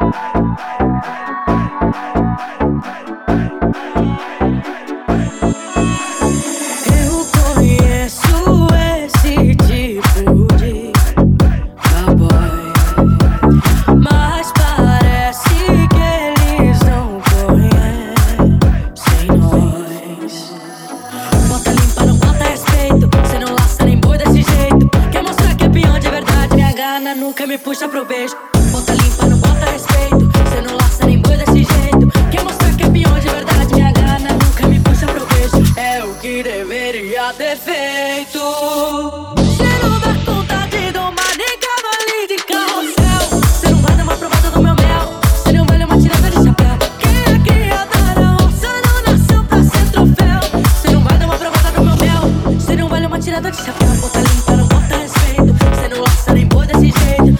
Nunca me puxa pro beijo. Bota limpa, não bota respeito. Cê não laça nem boi desse jeito. Quer mostrar que é peão de verdade. Minha gana nunca me puxa pro beijo. É o que deveria ter feito. Cê não dá conta de domar nem cavalinho de carrossel. Cê não vai dar uma provada do meu mel. Cê não vai dar uma tirada de chapéu. Quem é criada na roça não nasceu pra ser troféu. Cê não vai dar uma provada do meu mel. Cê não vai dar uma tirada de chapéu. Bota limpa, não bota respeito. Cê não laça nem boi desse jeito.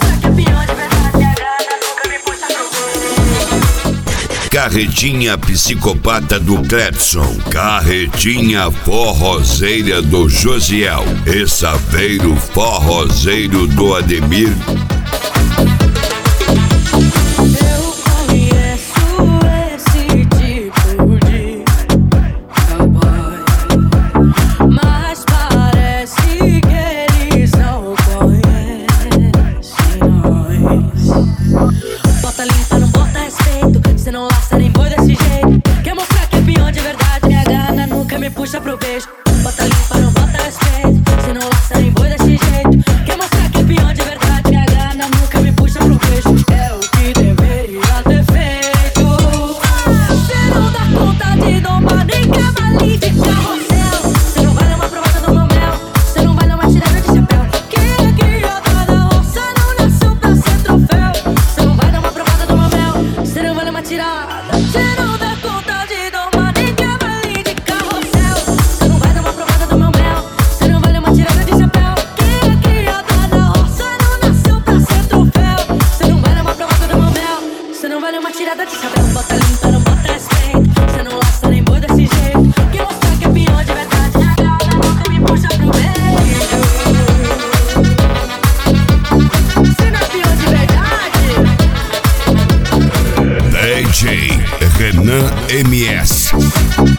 Carretinha psicopata do Clepson, carretinha forrozeira do Josiel, e saveiro forrozeiro do Ademir. Puxa pro beijo, bota limpa, não bota respeito. Se não laça nem boi desse jeito. Quer mostrar que é peão de verdade. Minha gana nunca me puxa pro beijo. É o que deveria ter feito. Cê não dá conta de domar nem cavalinho de carrossel. Cê não vai dar uma provada do meu mel. Cê não vai dar uma tirada de chapéu. Quem é criada na roça não nasceu pra ser troféu. Cê não vai dar uma provada do meu mel. Cê não vai dar uma tirada. Cê não dá conta de domar nem cavalinho de carrossel. Tirada de chapéu, bota limpa, não bota respeito. Cê não laça nem boi desse jeito. Quer mostrar que é peão de verdade. A gana nunca me puxa pro beijo. Cê não é peão de verdade. DJ Renan MS.